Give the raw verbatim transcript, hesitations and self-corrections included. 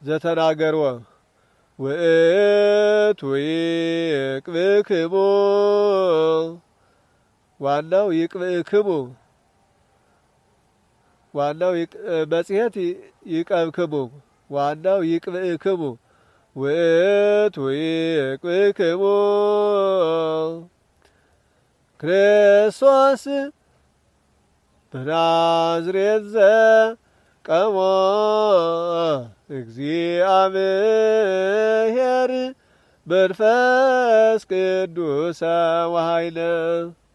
ዘተናገርዎ ውእቱ ይቅብክሙ ዋናው ይቅብክሙ ዋናው መጽሔት ይቀብክሙ ዋናው ይቅብክሙ ውእቱ ይቅብክሙ ክርስቶስ በናዝሬት ዘቀሞ እግዚአብሔር መንፈስ ቅዱስ ወኃይለ